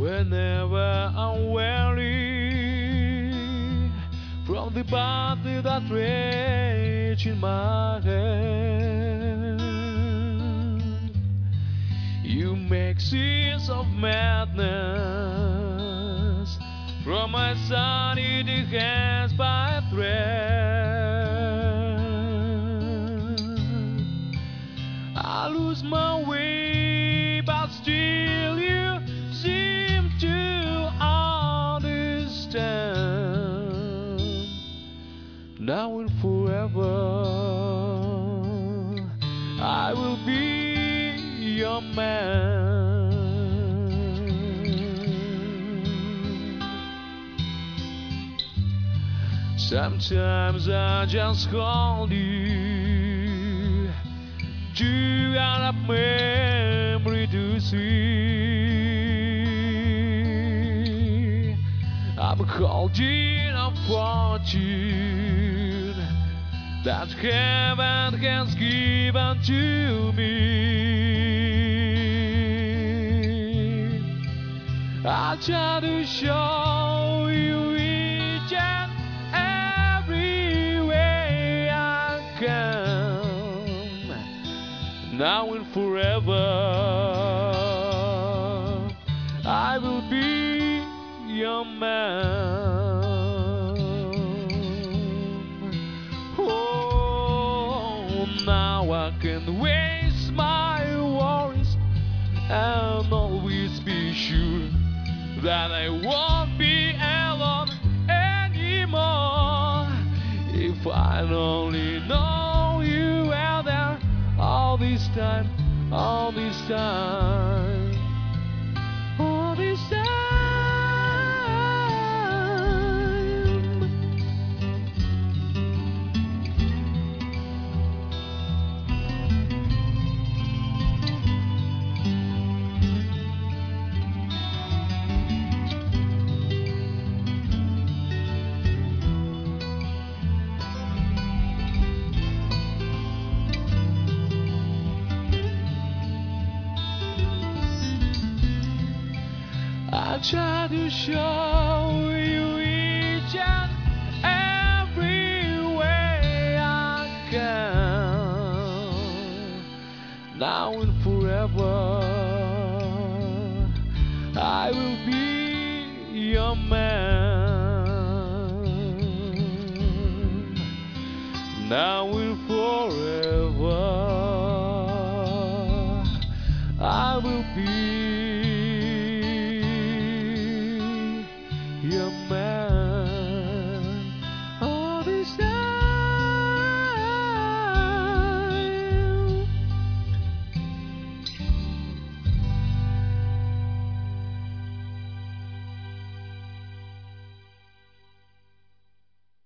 Whenever I'm weary from the body that rage in my head, you make scenes of madness from my sanity hands by thread. I lose my way, but still you seem to understand. Now and forever, I will be your man. Sometimes I just hold you to out of memory to see. I'm holding a fortune that heaven has given to me. I'll try to show you each and every way I can. Now and forever, I will be your man. Oh, now I can waste my worries and always be sure that I won't be alone anymore. If I only know you were there all this time, all this time, all this time. I try to show you each and every way I can. Now and forever, I will be your man. Now and forever, I will be your man.